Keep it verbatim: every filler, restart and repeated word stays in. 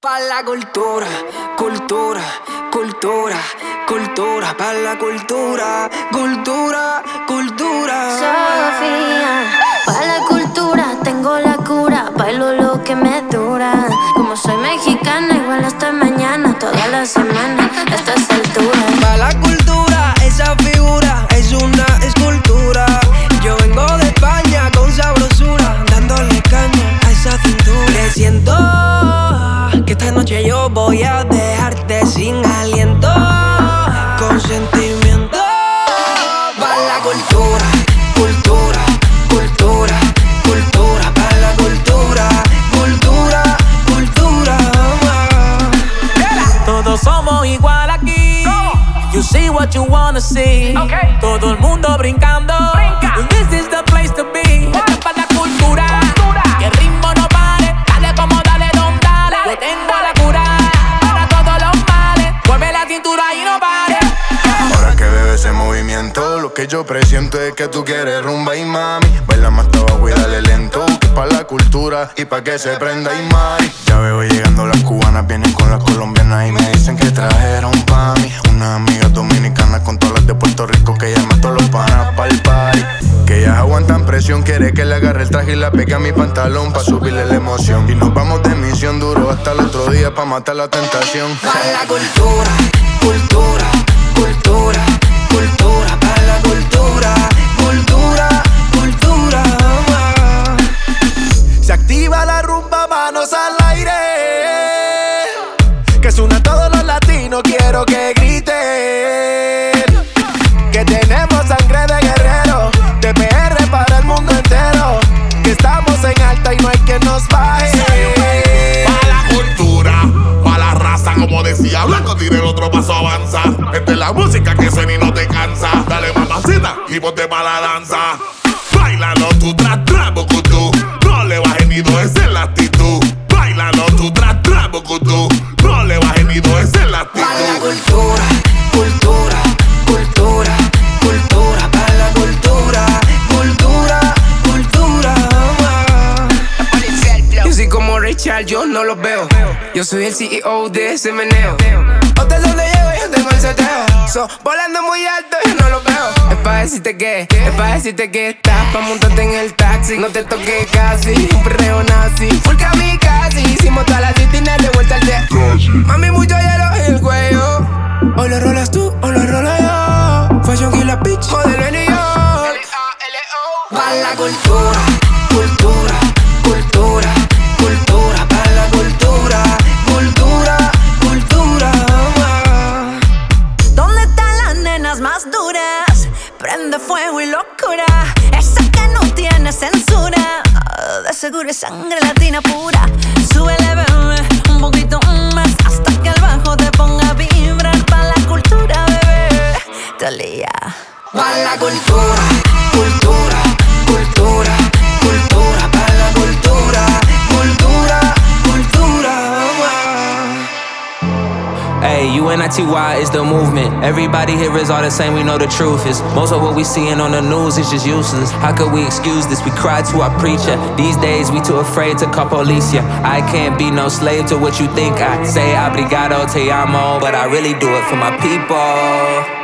Pa' la cultura, cultura, cultura, cultura, pa' la cultura, cultura, cultura. Sofía, pa' la cultura tengo la cura, bailo lo que me dura. Como soy mexicana, igual hasta mañana, toda la semana, a estas alturas. Pa' la cultura, esa figura es una escultura. Yo vengo de España con sabrosura, dándole caña a esa cintura. Le siento que esta noche yo voy a dejarte sin aliento, con sentimiento. Pa' la cultura, cultura, cultura, cultura. Pa' la cultura, cultura, cultura. Todos somos igual aquí. You see what you wanna see. Okay. Todo el mundo brincando. Brinca. This is the place to be. Esto es pa' la cultura. cultura. Que el ritmo no pare. Dale como dale, don dale. Yo tengo la cura para todos los males. Mueve la cintura y no pare. Ahora que veo ese movimiento, lo que yo presiento es que tú quieres rumba y mami. Baila más abajo y dale lento, que es pa' la cultura y pa' que se prenda y mari. Ya veo llegando las cubanas, vienen con las colombianas y me dicen que trajeron pa' mí unas amigas dominicanas con todas las de Puerto Rico que llaman todos los panas pa'l party. Que ellas aguantan presión, quiere que le agarre el traje y la pegue a mi pantalón pa' subirle la emoción. Y nos vamos de misión duro hasta el otro día pa' matar la tentación. Pa' la cultura, cultura, cultura, cultura. Pa' la cultura, cultura, cultura. Se activa la rumba, manos al aire. Que suena todos los latinos, quiero que griten. Que tenemos sangre de guerrero, de P R para el mundo entero. Que estamos en alta y no hay quien nos baje. Pa' la cultura, pa' la raza, como decía Blanco, tira el otro paso, avanza. Esta es la música que suena y no te cansa. Dale mamacita y ponte pa' la danza. Báilalo tú, tra, tra, bucutú. No le bajes ni dos, esa es la actitud. Báilalo tú, tra, tra, bucutú. No le bajes ni dos, esa es la actitud. Pa' la cultura, cultura, cultura, cultura. Pa' la cultura, cultura, cultura. Yo soy como Richard, yo no los veo. Yo soy el C E O de ese meneo. Hotel donde llego, yo tengo el seteo. So, volando muy alto, yo no los veo. Es pa' decirte que, es pa' decirte que estás pa' montarte en el taxi. No te toques casi, un perreo nazi. Full kamikaze, hicimos toda la citina de vuelta al jet. Mami, mucho hielo en el cuello. Hoy lo rolas tú, hoy lo rolo yo. Fashion Killer Bitch, modelo en New York. Pa' la cultura, cultura, cultura, cultura. Pa' la cultura, cultura, cultura. ¿Dónde están las nenas más duras? Prende fuego y locura. Esa que no tiene censura. De seguro es sangre latina pura. Súbele, bebé, un poquito más, hasta que el bajo te ponga a vibrar. Pa' la cultura, bebé, Talía. Pa' la cultura, cultura, cultura, cultura. Pa' la cultura, cultura, cultura. Hey, U N I T Y is the movement. Everybody here is all the same, we know the truth is most of what we seeing on the news is just useless. How could we excuse this? We cry to our preacher. These days we too afraid to call police ya. I can't be no slave to what you think I say. Obrigado, te amo, but I really do it for my people.